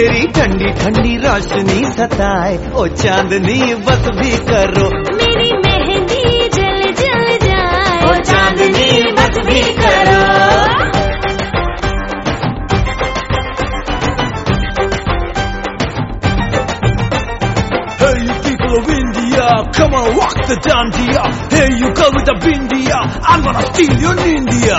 तेरी ठंडी ठंडी रोशनी सताए, ओ चांदनी बस भी करो, मेरी मेहंदी जल जल जाए, ओ चांदनी बस भी करो। Hey you people of India, come on rock the dandiya. Hey you girl with the bindiya, I'm gonna steal your India.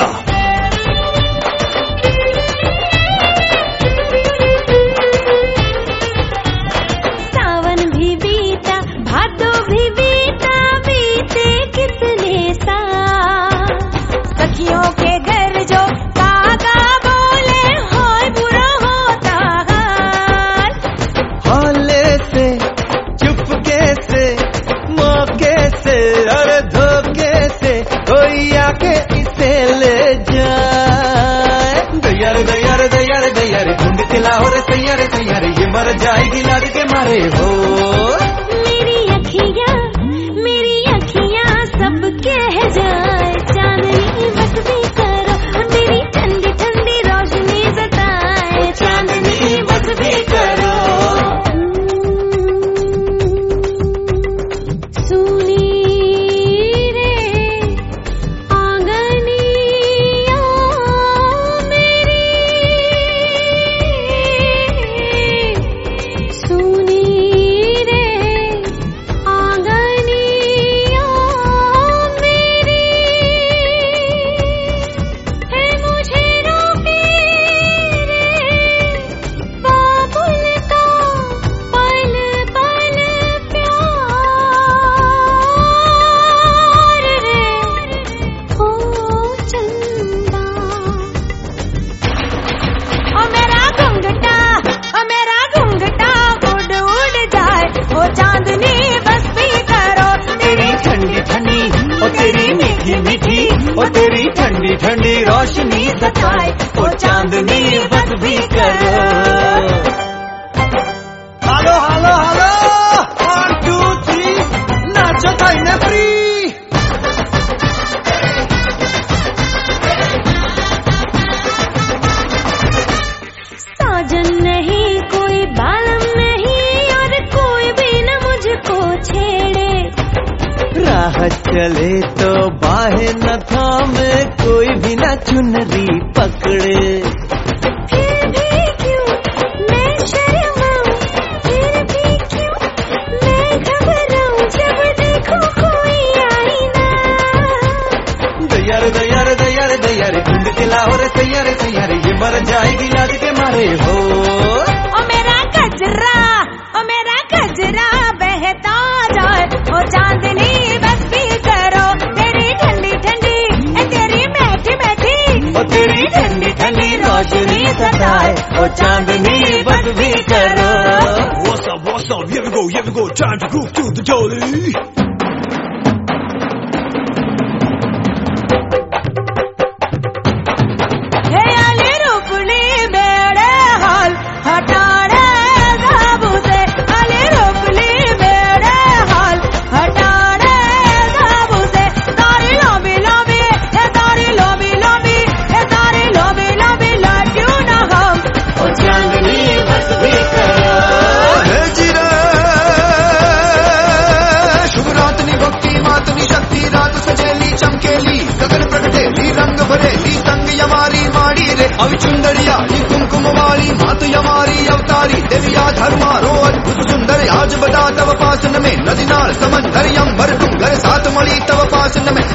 सावन भी बीता, भादो भी बीता, बीते कितने साल। सखियों के घर जो कागा बोले, हाय बुरा होता हाल। हाले से चुपके से मौके से अरे धोखे से कोई आके इसे ले जाए। दयार दयार दयार दयार ढूंढ के लाहौर सैयार सैयार, ये मर जाएगी लाड के मारे हो। मेरी अखियाँ सब कह जाए, चांदनी बस भी करो, मेरी ठंडी ठंडी रोशनी सताए, चांदनी बस भी करो। सुनी रे आंगनिया मेरी, सुनी रे आंगनिया मेरी, है मुझे रोके रे बाबुल का पल पल प्यार रे, ओ चंदा। ओ मेरा घुंघटा उड़ उड़ जाए, ओ चांदनी बस भी करो, तेरी ठंडी ठंडी ओ तेरी मीठी मीठी ओ तेरी ठंडी ठंडी रोशनी सताए, ओ चांदनी बस भी करो। हेलो हेलो हेलो 1 2 3 नाचो थाईने फ्री। साजन नहीं कोई बालम नहीं, और कोई भी न मुझको छेड़े। राह चले तो बाहें न थामे, कोई भी न चुनरी पकड़े। फिर भी क्यों मैं शर्माऊं, फिर भी क्यों मैं घबराऊं, जब देखो कोई आईना। दयार दयार दयार दयार ढूंढ के लाहौर सैयार सैयार, ये मर जाएगी लाज के मारे हो। ओ मेरा गजरा बहता जाए, ओ चांदनी बस भी करो, तेरी ठंडी ठंडी तेरी मैठी मैठी, ओ तेरी ठंडी ठंडी रोशनी सताए, ओ चांदनी बस भी करो। What's up, here we go, time to groove to the jolly. हे अली रूपली मेरे हाल हटाड़े साबू से, अली रूपली मेरे हाल हटाड़े साबू से, तारी लंबी लंबी हे तारी लंबी लंबी हे तारी लंबी लंबी लड्डू न हम, ओ चांदनी बस भी करो। शुभ रातनी भक्ति मातनी शक्ति, रात सजेली चमकेली गगन प्रगटेली, रंग भरेली संग यमारी माड़ी रे, अवि चुंदरिया कुमकुम वाली मात यमारी अवतारी, देविया धर्मारो अद्भुत सुंदर, आज बता तव पासन में नदी नाल समंदर, यंबर डूंगर सात मणि तव पासन में,